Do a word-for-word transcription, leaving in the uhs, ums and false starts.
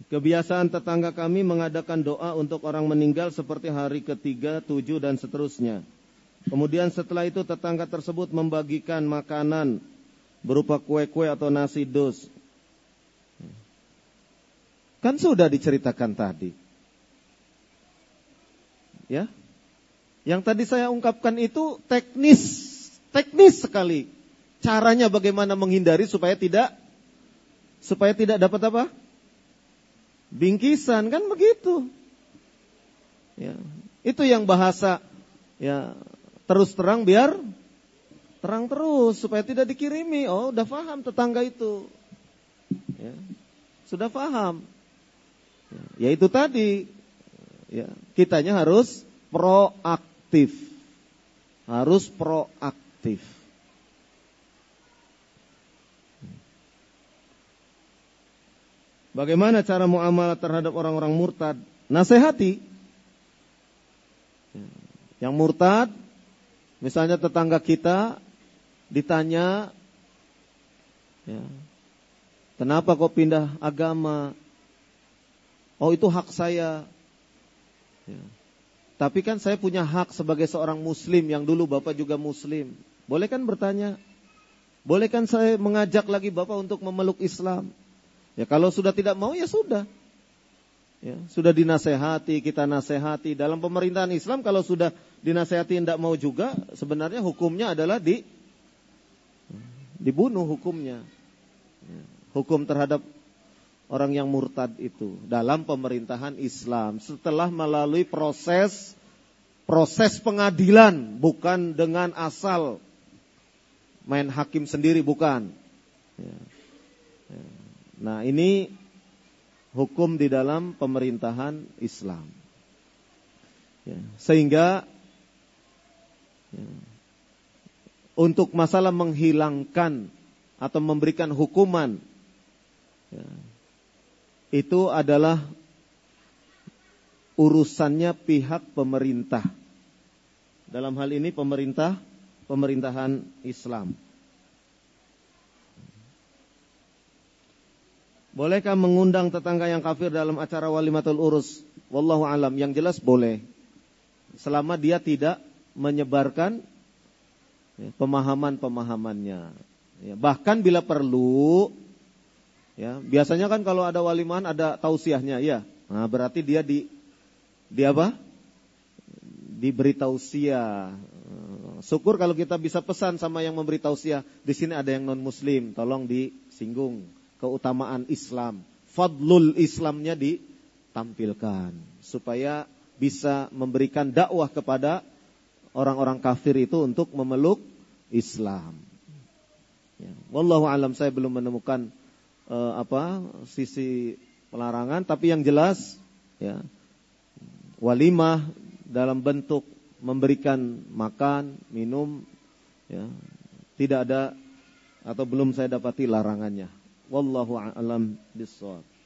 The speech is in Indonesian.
Kebiasaan tetangga kami mengadakan doa untuk orang meninggal seperti hari ketiga, tujuh, dan seterusnya. Kemudian setelah itu tetangga tersebut membagikan makanan berupa kue-kue atau nasi dus. Kan sudah diceritakan tadi. Ya. Yang tadi saya ungkapkan itu teknis, teknis sekali. Caranya bagaimana menghindari supaya tidak supaya tidak dapat apa? Bingkisan, kan begitu. Ya. Itu yang bahasa ya terus terang biar terang terus supaya tidak dikirimi. Oh, udah paham tetangga itu. Ya. Sudah paham. Ya, yaitu tadi ya, kitanya harus proaktif. Harus proaktif. Bagaimana cara muamalah terhadap orang-orang murtad? Nasihati. Yang murtad, misalnya tetangga kita ditanya, ya, kenapa kok pindah agama? Oh, itu hak saya. Ya. Tapi kan saya punya hak sebagai seorang muslim yang dulu Bapak juga muslim. Boleh kan bertanya? Boleh kan saya mengajak lagi Bapak untuk memeluk Islam? Ya kalau sudah tidak mau ya sudah. Ya, sudah dinasehati, kita nasehati. Dalam pemerintahan Islam kalau sudah dinasehati tidak mau juga, sebenarnya hukumnya adalah di dibunuh hukumnya. Ya, hukum terhadap orang yang murtad itu dalam pemerintahan Islam setelah melalui proses proses pengadilan, bukan dengan asal main hakim sendiri, bukan. Ya. Ya. Nah, ini hukum di dalam pemerintahan Islam. Ya, sehingga ya, untuk masalah menghilangkan atau memberikan hukuman, ya, itu adalah urusannya pihak pemerintah. Dalam hal ini pemerintah, pemerintahan Islam. Bolehkah mengundang tetangga yang kafir dalam acara walimatul urus? Wallahu alam. Yang jelas boleh. Selama dia tidak menyebarkan ya, pemahaman-pemahamannya. Ya, bahkan bila perlu, ya, biasanya kan kalau ada walimahan ada tausiahnya, ya. Nah, berarti dia di di apa? Diberi tausiah. Syukur kalau kita bisa pesan sama yang memberi tausiah. Di sini ada yang non muslim, tolong disinggung. Keutamaan Islam, fadlul Islamnya ditampilkan supaya bisa memberikan dakwah kepada orang-orang kafir itu untuk memeluk Islam. Ya. Wallahu alam, saya belum menemukan uh, apa sisi pelarangan, tapi yang jelas ya walimah dalam bentuk memberikan makan, minum, ya tidak ada atau belum saya dapati larangannya. Wallahu a'lam bishawab.